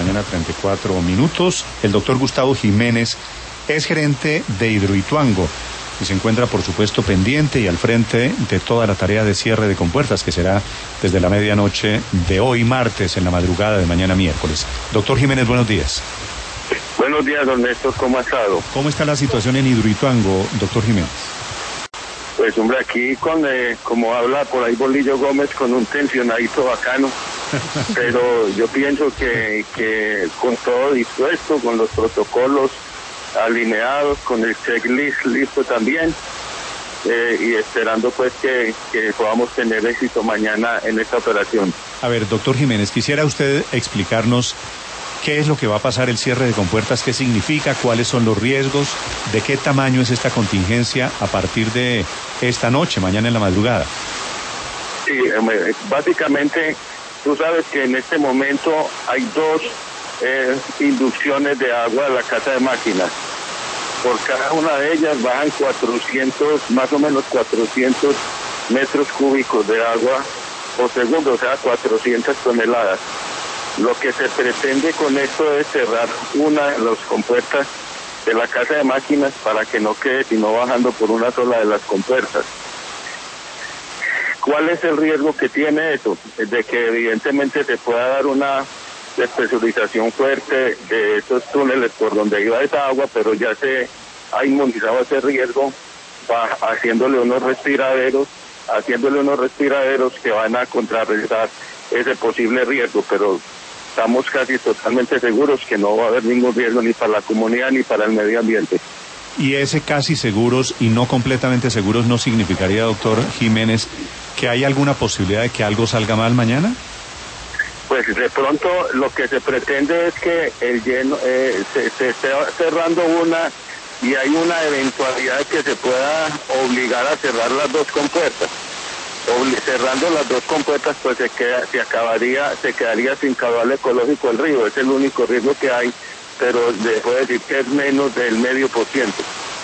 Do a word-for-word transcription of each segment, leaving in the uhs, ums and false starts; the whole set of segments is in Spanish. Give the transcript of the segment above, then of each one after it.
mañana, treinta y cuatro minutos. El doctor Gustavo Jiménez es gerente de Hidroituango y se encuentra, por supuesto, pendiente y al frente de toda la tarea de cierre de compuertas, que será desde la medianoche de hoy martes, en la madrugada de mañana miércoles. Doctor Jiménez, buenos días. Buenos días, don Néstor, ¿cómo ha estado? ¿Cómo está la situación en Hidroituango, doctor Jiménez? Pues, hombre, aquí, con eh, como habla por ahí Bolillo Gómez, con un tensionadito bacano, pero yo pienso que, que con todo dispuesto, con los protocolos alineados, con el checklist listo también, eh, y esperando pues que, que podamos tener éxito mañana en esta operación. A ver, doctor Jiménez, quisiera usted explicarnos qué es lo que va a pasar el cierre de compuertas, qué significa, cuáles son los riesgos, de qué tamaño es esta contingencia a partir de esta noche, mañana en la madrugada. Sí, básicamente, tú sabes que en este momento hay dos eh, inducciones de agua a la casa de máquinas. Por cada una de ellas bajan cuatrocientos, más o menos cuatrocientos metros cúbicos de agua por segundo, o sea, cuatrocientas toneladas. Lo que se pretende con esto es cerrar una de las compuertas de la casa de máquinas para que no quede sino bajando por una sola de las compuertas. ¿Cuál es el riesgo que tiene eso? De que evidentemente se pueda dar una despresurización fuerte de esos túneles por donde iba esa agua, pero ya se ha inmunizado ese riesgo va haciéndole unos respiraderos, haciéndole unos respiraderos que van a contrarrestar ese posible riesgo, pero estamos casi totalmente seguros que no va a haber ningún riesgo ni para la comunidad ni para el medio ambiente. Y ese casi seguros y no completamente seguros no significaría, doctor Jiménez, que hay alguna posibilidad de que algo salga mal mañana? Pues de pronto lo que se pretende es que el lleno eh, se, se esté cerrando una y hay una eventualidad de que se pueda obligar a cerrar las dos compuertas. Cerrando las dos compuertas, pues se queda, se acabaría, se quedaría sin caudal ecológico el río. Es el único riesgo que hay, pero le puedo decir que es menos del medio por ciento.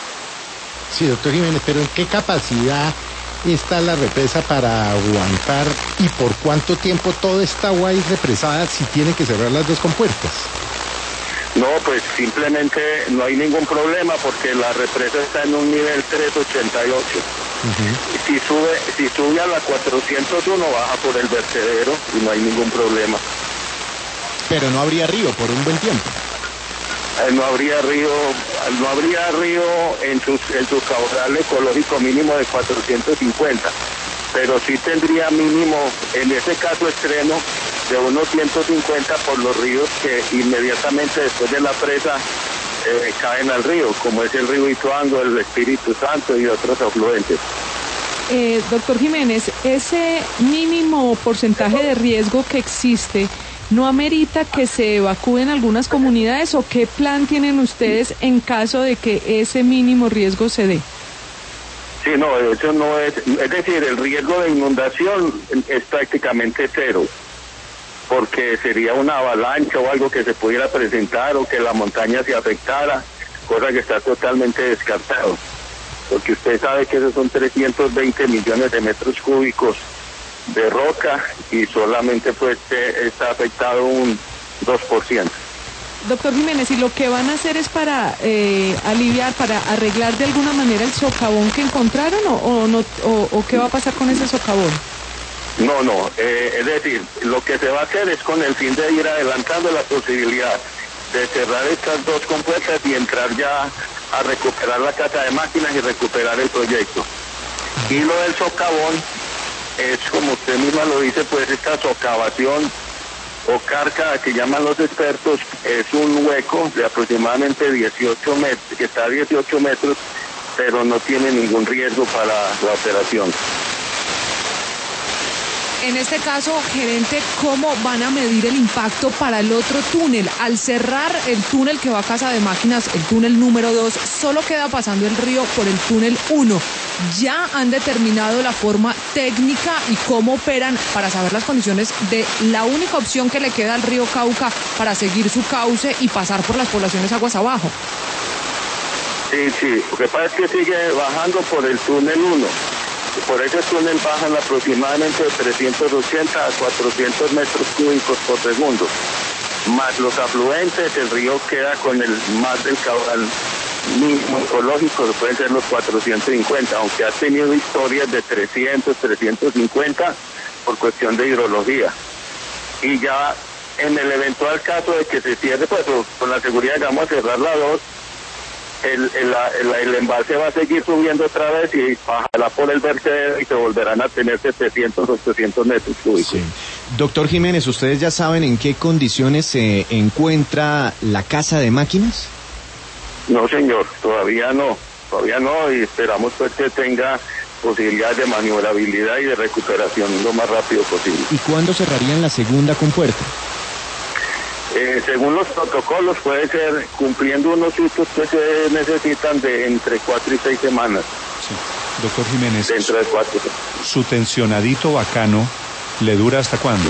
Sí, doctor Jiménez, pero ¿en qué capacidad está la represa para aguantar y por cuánto tiempo toda esta agua es represada si tiene que cerrar las dos compuertas? No, pues simplemente no hay ningún problema porque la represa está en un nivel tres ochenta y ocho. Uh-huh. Si sube, si sube a la cuatrocientos uno baja por el vertedero y no hay ningún problema. Pero no habría río por un buen tiempo. Eh, no habría río, no habría río en su, en su caudal ecológico mínimo de cuatrocientos cincuenta, pero sí tendría mínimo, en ese caso extremo, de unos ciento cincuenta por los ríos que inmediatamente después de la presa eh, caen al río, como es el río Hidroituango, el Espíritu Santo y otros afluentes. Eh, doctor Jiménez, ese mínimo porcentaje de riesgo que existe, ¿no amerita que se evacúen algunas comunidades o qué plan tienen ustedes en caso de que ese mínimo riesgo se dé? Sí, no, eso no es, es decir, el riesgo de inundación es prácticamente cero, porque sería una avalancha o algo que se pudiera presentar o que la montaña se afectara, cosa que está totalmente descartado, porque usted sabe que esos son trescientos veinte millones de metros cúbicos de roca y solamente pues está afectado un dos por ciento. Doctor Jiménez, ¿y lo que van a hacer es para eh, aliviar, para arreglar de alguna manera el socavón que encontraron o, o, no, o, o qué va a pasar con ese socavón? No, no, eh, es decir, lo que se va a hacer es con el fin de ir adelantando la posibilidad de cerrar estas dos compuertas y entrar ya a recuperar la casa de máquinas y recuperar el proyecto. Y lo del socavón es, como usted misma lo dice, pues esta socavación o carca que llaman los expertos, es un hueco de aproximadamente dieciocho metros, que está a dieciocho metros, pero no tiene ningún riesgo para la operación. En este caso, gerente, ¿cómo van a medir el impacto para el otro túnel? Al cerrar el túnel que va a Casa de Máquinas, el túnel número dos, solo queda pasando el río por el túnel uno. ¿Ya han determinado la forma técnica y cómo operan para saber las condiciones de la única opción que le queda al río Cauca para seguir su cauce y pasar por las poblaciones aguas abajo? Sí, sí, lo que pasa es que sigue bajando por el túnel uno. Por ese túnel bajan aproximadamente de trescientos ochenta a cuatrocientos metros cúbicos por segundo. más los afluentes, el río queda con el más del caudal mínimo ecológico, que pueden ser los cuatrocientos cincuenta, aunque ha tenido historias de trescientos, trescientos cincuenta por cuestión de hidrología. Y ya en el eventual caso de que se cierre, pues con la seguridad que vamos a cerrar la dos, el, el, el, el embalse va a seguir subiendo otra vez y bajará por el vertedero y se volverán a tener setecientos, ochocientos metros cúbicos. Sí. Doctor Jiménez, ¿ustedes ya saben en qué condiciones se encuentra la casa de máquinas? No, señor, todavía no, todavía no, y esperamos pues que tenga posibilidades de maniobrabilidad y de recuperación lo más rápido posible. ¿Y cuándo cerrarían la segunda compuerta? Eh, según los protocolos puede ser cumpliendo unos hitos que se necesitan de entre cuatro y seis semanas. Sí. Doctor Jiménez, dentro de cuatro. ¿Su tensionadito bacano le dura hasta cuándo?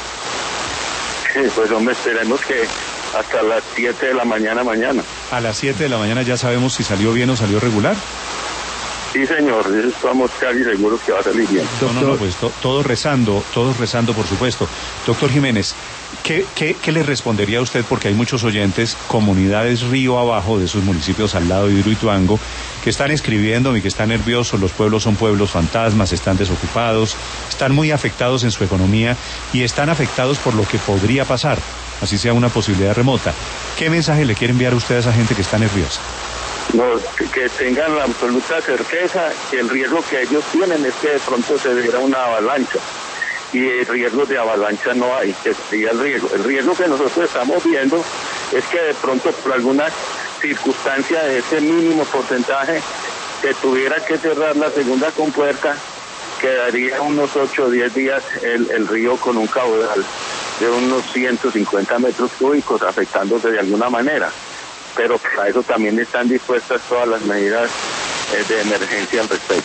Sí, pues hombre, esperemos que hasta las siete de la mañana mañana. A las siete de la mañana ya sabemos si salió bien o salió regular. Sí, señor, estamos casi seguros que va a salir bien. No, no, no, pues to, todos rezando, todos rezando, por supuesto. Doctor Jiménez, ¿qué, qué, ¿qué le respondería a usted? Porque hay muchos oyentes, comunidades río abajo de esos municipios al lado de Hidroituango, que están escribiendo y que están nerviosos, los pueblos son pueblos fantasmas, están desocupados, están muy afectados en su economía y están afectados por lo que podría pasar, así sea una posibilidad remota. ¿Qué mensaje le quiere enviar usted a esa gente que está nerviosa? No, que, que tengan la absoluta certeza que el riesgo que ellos tienen es que de pronto se diera una avalancha, y riesgos de avalancha no hay, que sería el riesgo. El riesgo que nosotros estamos viendo es que de pronto por alguna circunstancia de ese mínimo porcentaje se tuviera que cerrar la segunda compuerta, quedaría unos ocho o diez días el, el río con un caudal de unos ciento cincuenta metros cúbicos, afectándose de alguna manera. Pero para eso también están dispuestas todas las medidas eh, de emergencia al respecto.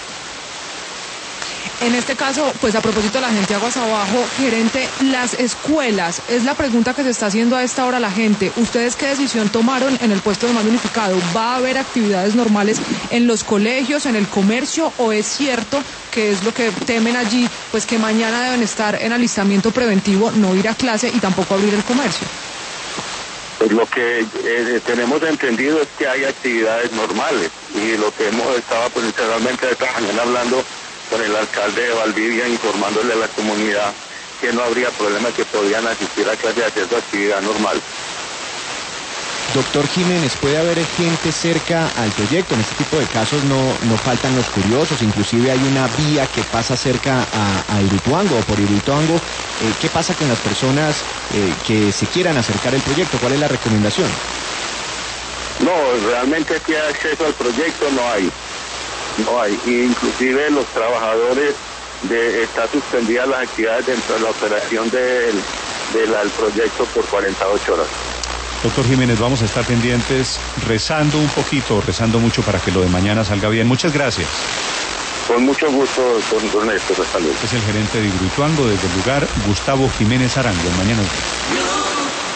En este caso, pues a propósito de la gente aguas abajo, gerente, las escuelas, es la pregunta que se está haciendo a esta hora la gente. ¿Ustedes qué decisión tomaron en el puesto de mando unificado? ¿Va a haber actividades normales en los colegios, en el comercio, o es cierto que es lo que temen allí, pues que mañana deben estar en alistamiento preventivo, no ir a clase y tampoco abrir el comercio? Pues lo que eh, tenemos entendido es que hay actividades normales, y lo que hemos estado pues literalmente esta mañana hablando con el alcalde de Valdivia, informándole a la comunidad que no habría problema, que podían asistir a clase y hacer su actividad normal. Doctor Jiménez, ¿puede haber gente cerca al proyecto? En este tipo de casos no, no faltan los curiosos, inclusive hay una vía que pasa cerca a, a Hidroituango o por Hidroituango. Eh, ¿Qué pasa con las personas eh, que se quieran acercar al proyecto? ¿Cuál es la recomendación? No, realmente aquí acceso al proyecto no hay. No hay, y inclusive los trabajadores de está suspendidas las actividades dentro de la operación del, del, del proyecto por cuarenta y ocho horas. Doctor Jiménez, vamos a estar pendientes, rezando un poquito, rezando mucho para que lo de mañana salga bien. Muchas gracias. Con mucho gusto, don, don Néstor, hasta luego. Es el gerente de Hidroituango, desde el lugar, Gustavo Jiménez Arango. Mañana.